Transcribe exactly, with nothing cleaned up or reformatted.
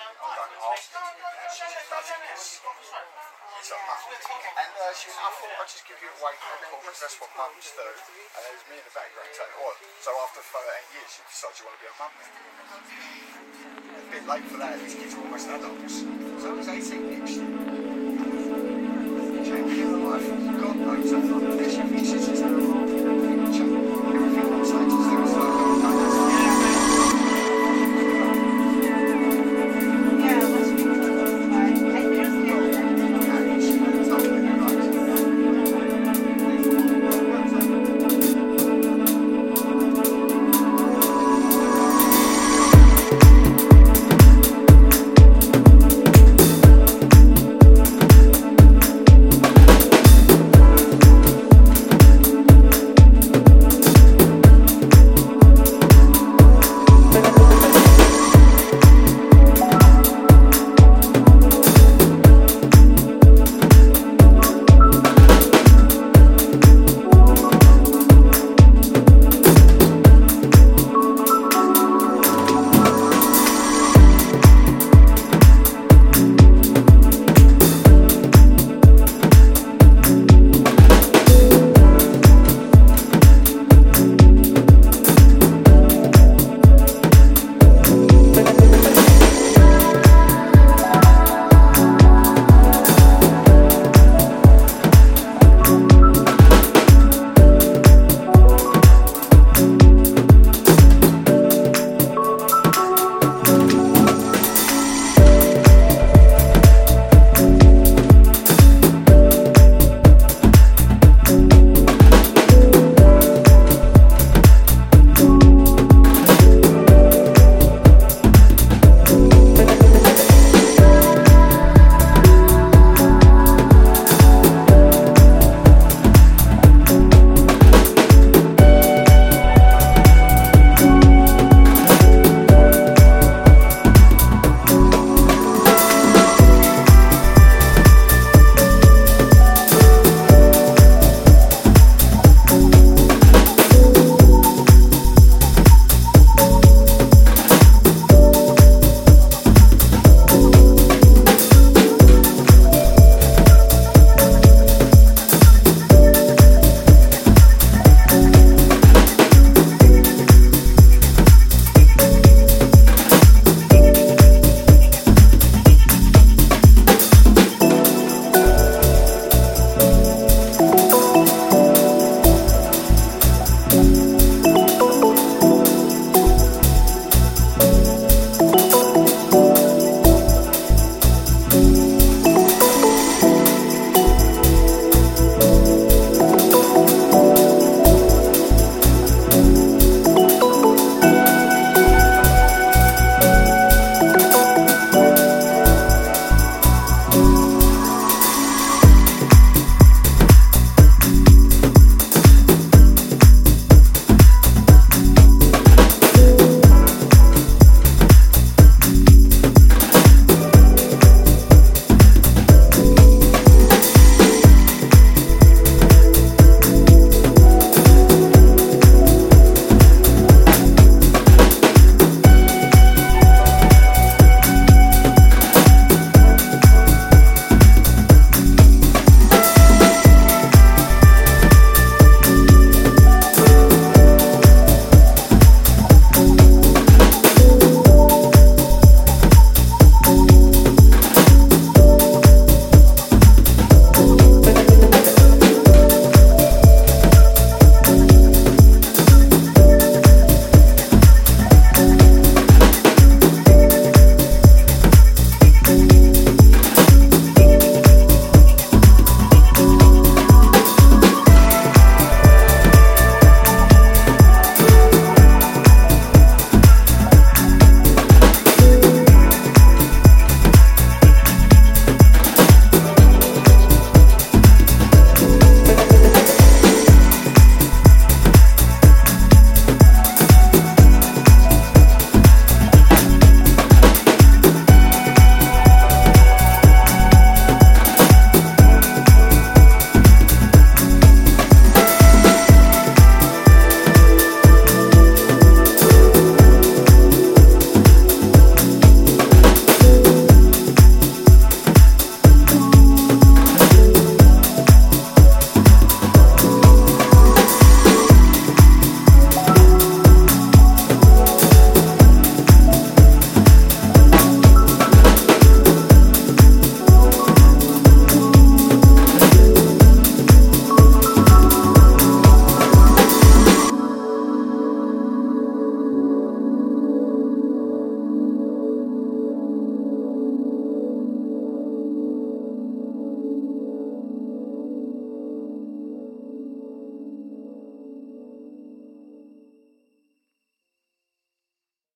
don't ask her. She just does it. It's, it's a mum. And uh, she went, I thought I'd just give you a wake up call because that's what mums do. And there's me in the background saying, oh, so after thirteen years you decide you want to be a mum now. A bit late for that, these kids are almost adults. So I was eighteen next year. Changing her life. God knows, I thought she thinks she's just